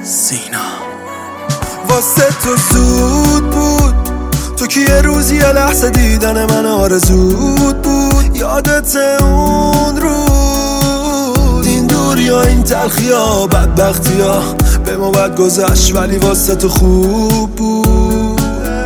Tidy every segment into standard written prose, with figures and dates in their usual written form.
سینا واسه تو زود بود، تو که یه روز یه لحظه دیدن من آرزود بود. یادت اون روز، این دوری ها، این تلخی ها، بدبختی ها به ما بد گذشت ولی واسه تو خوب بود.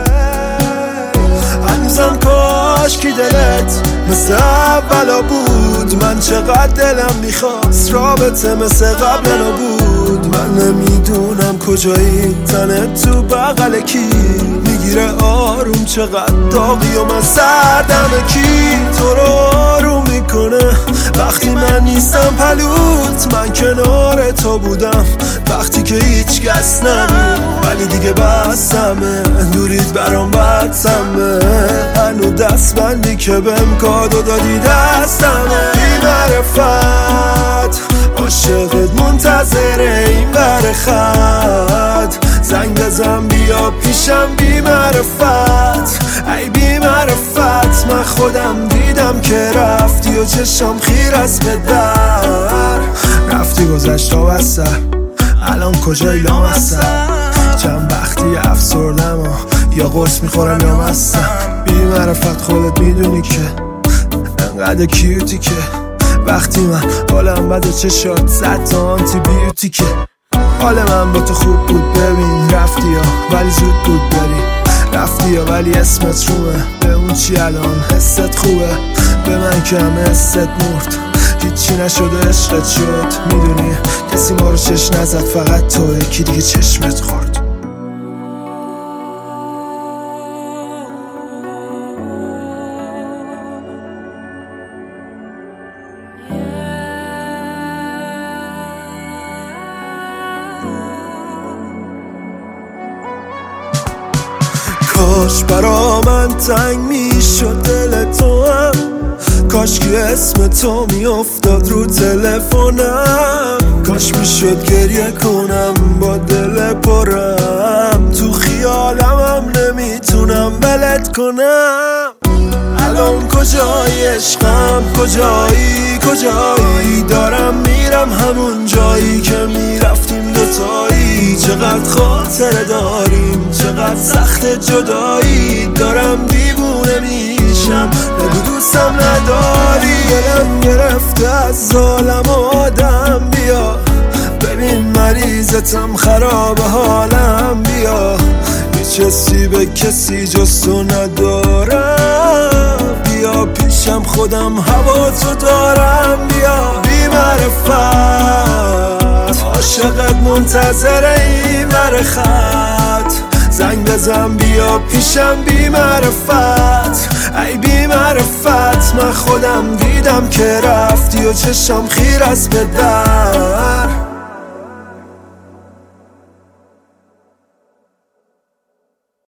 هنوزم کاش کی دلت مثل اولا بود. من چقدر دلم میخواست رابطه مثل قبل نبود. من نمیدونم کجایی، تنت تو بغل کی میگیره آروم، چقدر داغی و من سردم کی تو رو آروم میکنه وقتی من نیستم پلوت. من کنار تو بودم وقتی که هیچ کس نبود، ولی دیگه بسمه دوریت برام بدسمه. هنو دست بندی که بهم کادو دادی دستمه. بی معرفت عاشقت منتظره این بر خط، زنگ بزن بیا پیشم. بی معرفت ای بی معرفت، من خودم دیدم که رفتی و چشم خیر از به در رفتی. گذشت و بسر الان کجای لامستم، چند وقتی افسردم و یا قرص میخورم یا مستم. بی معرفت خودت میدونی که انقدر کیوتی که وقتی من حالم بده چشات زد تا آنتی بیوتی که حال من با تو خوب بود. ببین رفتی ها ولی زود بود بری، رفتی ها ولی اسمت رومه. به اون چی الان حست خوبه، به من که همه حست مرد. هیچی نشده عشقت شد، میدونی کسی ما رو چشم نزد فقط تو، یکی دیگه چشمت خورد. کاش برا من تنگ میشد دل تو هم، کاش که اسم تو میافتاد رو تلفنم. کاش میشد گریه کنم با دل پرم، تو خیالم هم نمیتونم بلد کنم. الان کجایی عشقم، کجایی دارم میرم همون جایی که میرفتیم دوتایی. چقدر خاطره داریم، چقدر سخت جدایی، دارم دیوونه میشم نگو دوستم نداری. دلم گرفته از ظالم آدم، بیا ببین مریضتم خراب حالم. بیا هیچ حسی به کسی جز تو ندارم، بیا پیشم خودم هوا تو دارم. بیا بی معرفت عاشقت منتظره این بر خط، زنگ بزن بیا پیشم. بی معرفت ای بی معرفت، من خودم دیدم که رفتی و چشم خیر از به در